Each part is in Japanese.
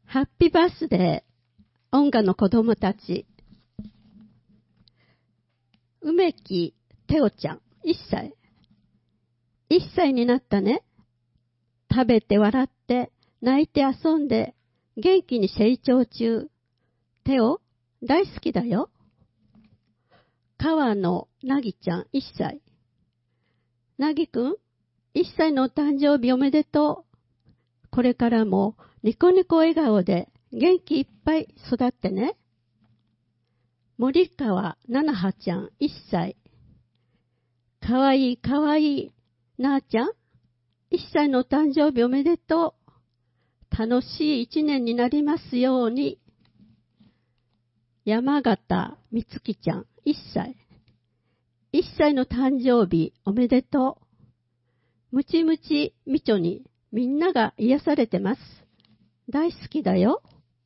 ハッピーバースデー、音楽の子供たち。梅木テオちゃん、1歳。1歳になったね。食べて笑って、泣いて遊んで、元気に成長中。テオ、大好きだよ。川野なぎちゃん、1歳。なぎくん、1歳のお誕生日おめでとう。これからもニコニコ笑顔で元気いっぱい育ってね。森川ななはちゃん、1歳。かわいいかわいいなあちゃん、1歳のお誕生日おめでとう。楽しい1年になりますように。山形みつきちゃん、1歳。1歳の誕生日おめでとう。ムチムチみちょにみんなが癒されてます。大好きだよ。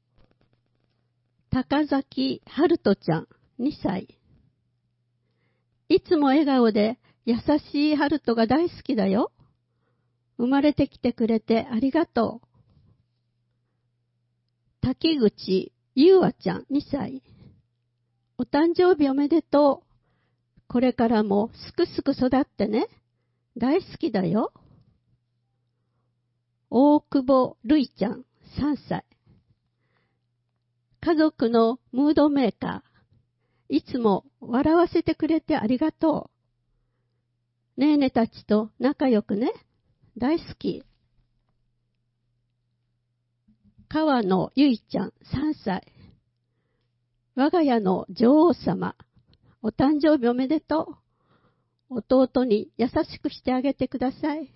高崎春人ちゃん、2歳。いつも笑顔で優しい春人が大好きだよ。生まれてきてくれてありがとう。滝口優愛ちゃん、2歳。お誕生日おめでとう。これからもすくすく育ってね。大好きだよ。大久保るいちゃん、3歳。家族のムードメーカー。いつも笑わせてくれてありがとう。ねえねたちと仲良くね。大好き。川野ゆいちゃん、3歳。我が家の女王様。お誕生日おめでとう。弟に優しくしてあげてください。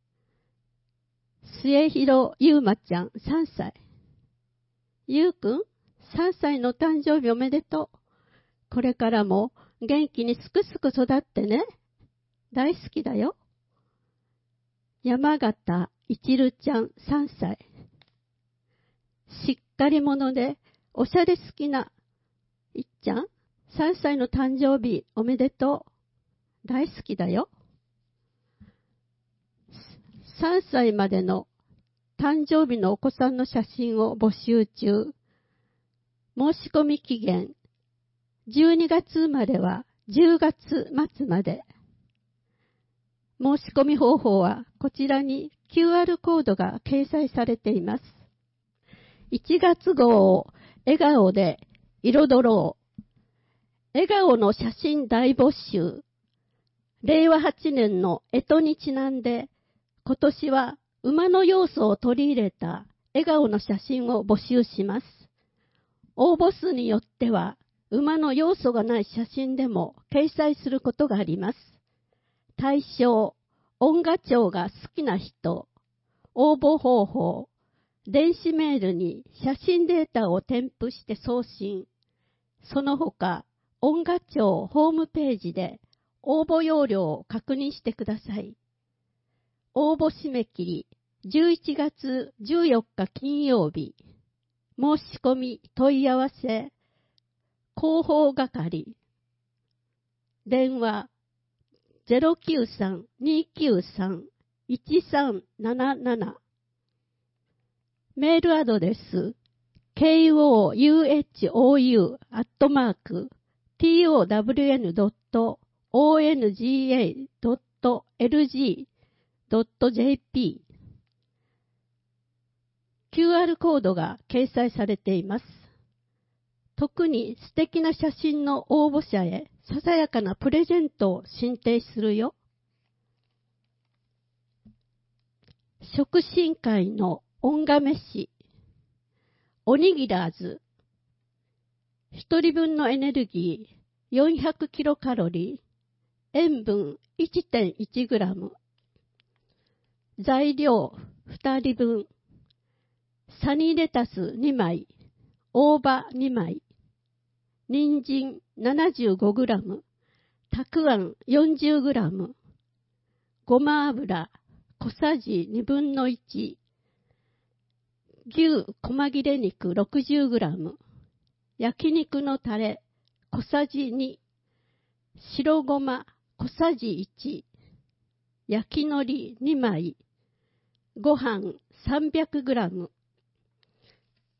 末広ゆうまちゃん、3歳。ゆうくん、3歳の誕生日おめでとう。これからも元気にすくすく育ってね。大好きだよ。山形いちるちゃん、3歳。しっかり者でおしゃれ好きないっちゃん、3歳の誕生日おめでとう。大好きだよ。3歳までの誕生日のお子さんの写真を募集中。申し込み期限12月生まれは10月末まで。申し込み方法はこちらに QR コードが掲載されています。1月号を笑顔で彩ろう。笑顔の写真大募集。令和8年の干支にちなんで、今年は馬の要素を取り入れた笑顔の写真を募集します。応募数によっては、馬の要素がない写真でも掲載することがあります。対象、音楽長が好きな人、応募方法、電子メールに写真データを添付して送信。その他、音楽庁ホームページで応募要領を確認してください。応募締め切り11月14日金曜日。申し込み問い合わせ広報係。電話 093-293-1377。メールアドレス koun.town.onga.lg.jp。 QR コードが掲載されています。特に素敵な写真の応募者へささやかなプレゼントを進呈するよ。食進会の音が飯。おにぎらず。一人分のエネルギー400キロカロリー。塩分 1.1 グラム。材料2人分。サニーレタス2枚。大葉2枚。人参75グラム。たくあん40グラム。ごま油小さじ2分の1。牛細切れ肉60グラム。焼肉のタレ小さじ2。白ごま小さじ1。焼き海苔2枚。ご飯300グラム。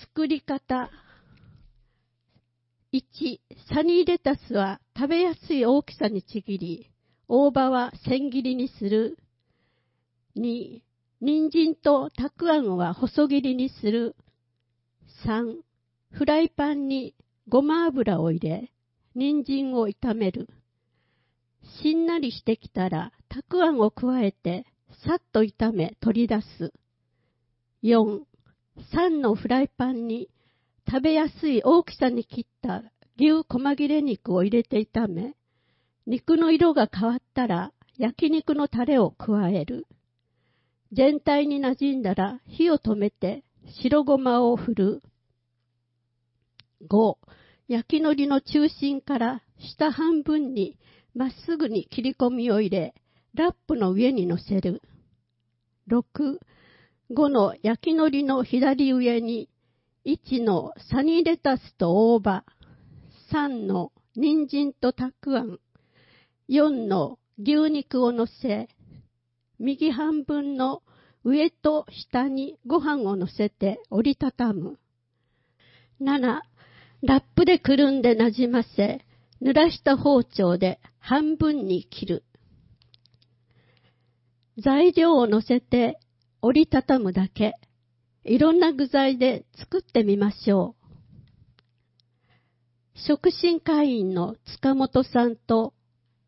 作り方。1、サニーレタスは食べやすい大きさにちぎり、大葉は千切りにする。2、人参とたくあんは細切りにする。3、フライパンにごま油を入れ、人参を炒める。しんなりしてきたら、たくあんを加えて、さっと炒め取り出す。4、3のフライパンに食べやすい大きさに切った牛細切れ肉を入れて炒め、肉の色が変わったら焼肉のタレを加える。全体に馴染んだら火を止めて白ごまを振る。5、焼き海苔の中心から下半分にまっすぐに切り込みを入れ、ラップの上に乗せる。6、5の焼き海苔の左上に1のサニーレタスと大葉、3の人参とたくあん、4の牛肉を乗せ、右半分の上と下にご飯を乗せて折りたたむ。7、ラップでくるんでなじませ、濡らした包丁で半分に切る。材料を乗せて折りたたむだけ。いろんな具材で作ってみましょう。食進会員の塚本さんと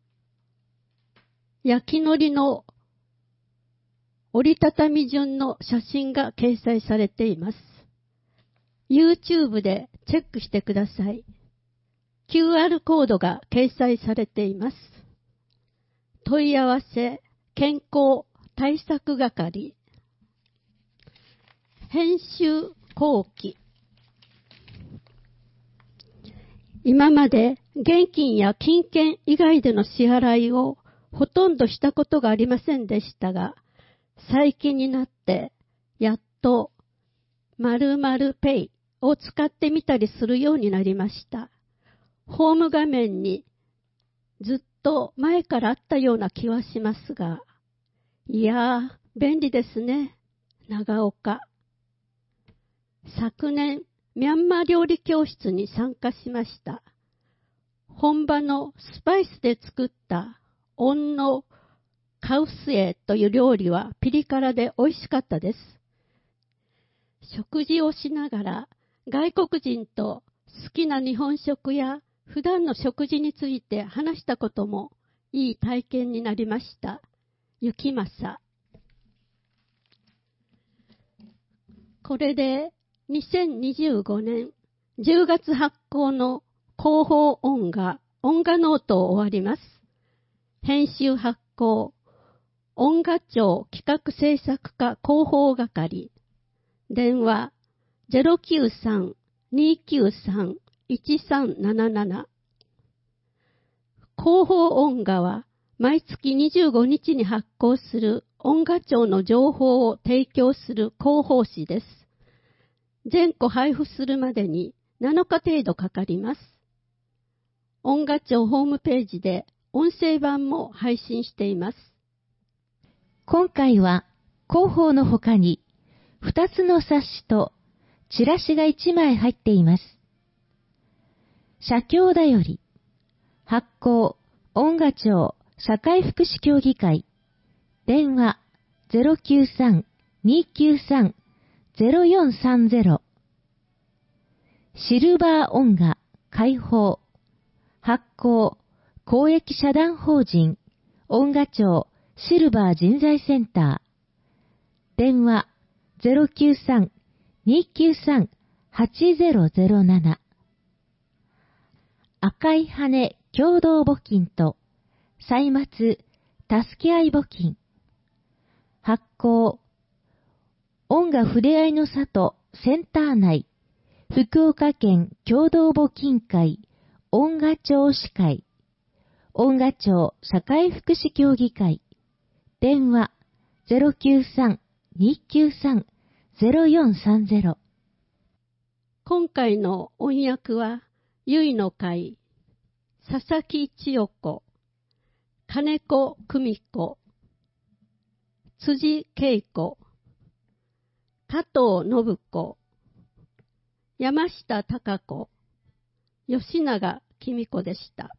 焼き海苔の折りたたみ順の写真が掲載されています。YouTube でチェックしてください。QR コードが掲載されています。問い合わせ、健康対策係。編集後期。今まで現金や金券以外での支払いをほとんどしたことがありませんでしたが、最近になってやっと〇〇ペイを使ってみたりするようになりました。ホーム画面にずっと前からあったような気はしますが、いやー、便利ですね。長岡。昨年、ミャンマー料理教室に参加しました。本場のスパイスで作った温のカウスエという料理はピリ辛で美味しかったです。食事をしながら外国人と好きな日本食や普段の食事について話したこともいい体験になりました。雪政。これで2025年10月発行の広報音画ノートを終わります。編集発行音画庁企画制作課広報係。電話 093-293-1377。広報音画は毎月25日に発行する音画庁の情報を提供する広報誌です。全個配布するまでに7日程度かかります。音画庁ホームページで音声版も配信しています。 今回は広報の他に2つの冊子とチラシが1枚入っています。社協だより発行音画庁社会福祉協議会電話 093-293-0430 シルバー音画開放発行公益社団法人音画庁シルバー人材センター電話 093-293-8007 赤い羽共同募金と歳末助け合い募金発行音画ふれあいの里センター内福岡県共同募金会音画庁司会音画庁社会福祉協議会電話 093-293-0430 今回の音訳はゆいの会佐々木千代子金子久美子辻恵子加藤信子山下孝子、吉永公子でした。